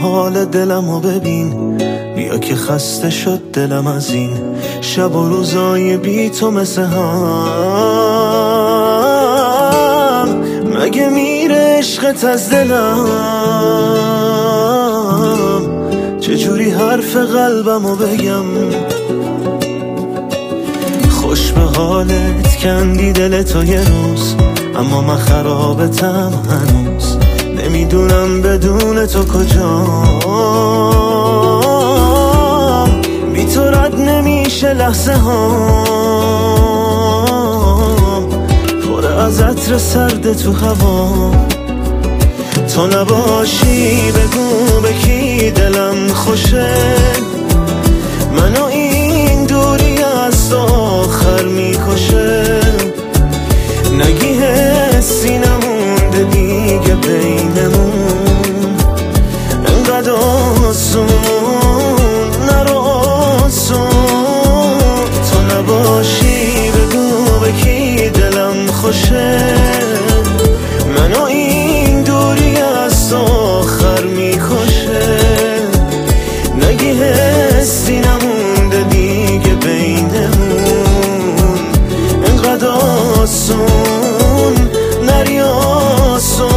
حال دلمو ببین، بیا که خسته شد دلم از این شب و روزای بی تو مثل هم. مگه میره عشقت از دلم؟ چجوری حرف قلبمو بگم؟ خوش به حالت کندی دل تو یه روز، اما من خرابتم هنوز. نمیدونم بدون تو کجام، بی تو رد نمیشه لحظه هام. پر از عطر سرد تو هوا، تو نباشی بگو به کی دلم خوشه. منو این دوری از تو آخر میکشه. نگی حسی نمونده دیگه بینمون، انقدر آسون نرو آسون. تو نباشی بگو به کی دلم خوشه. منو این دوری از تو آخر میکشه. نگی حسی نمونده دیگه بینمون، انقدر آسون نری آسون.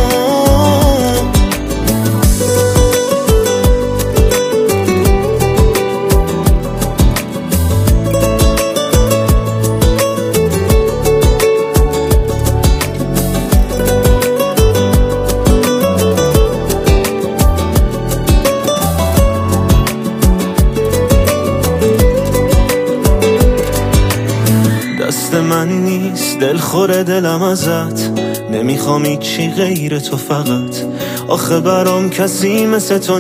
دست من نیست دلخور دلم ازت، نمیخوام هیچی غیر تو فقط. آخه برام کسی مثل تو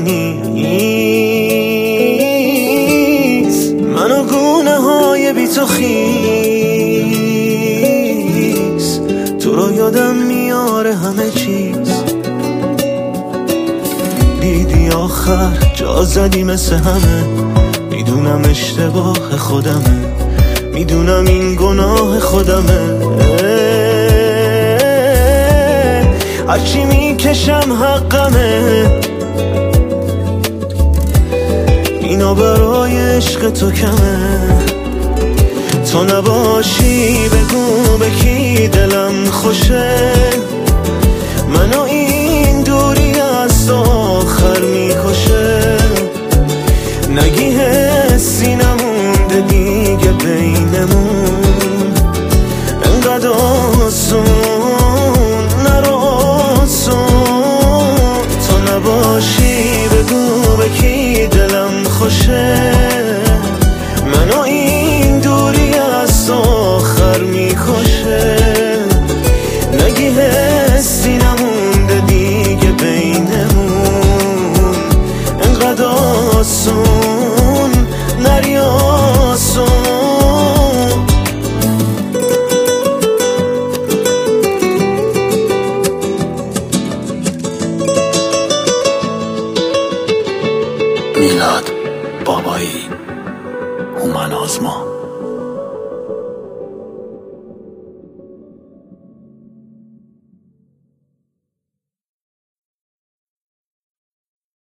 نیست. منو گونه های بی تو خیس، تو رو یادم میاره همه چیز. دیدی آخر جا زدی مثل همه، میدونم اشتباه خودمه، میدونم این گناه خودمه. هرچی میکشم حقمه، اینا برای عشق تو کمه. تو نباشی بگو به کی دلم خوشه. منو این دوری از تو آخر میکشه. نگی حسی نمونده دیگه بینمون، انقدر آسون نرو آسون. تو نباشی بگو به کی دلم خوشه. منو این دوری از تو آخر میکشه. نگی حسی نمونده دیگه بینمون، انقدر آسون نری آسون. میلاد بابایی، هومن آزما.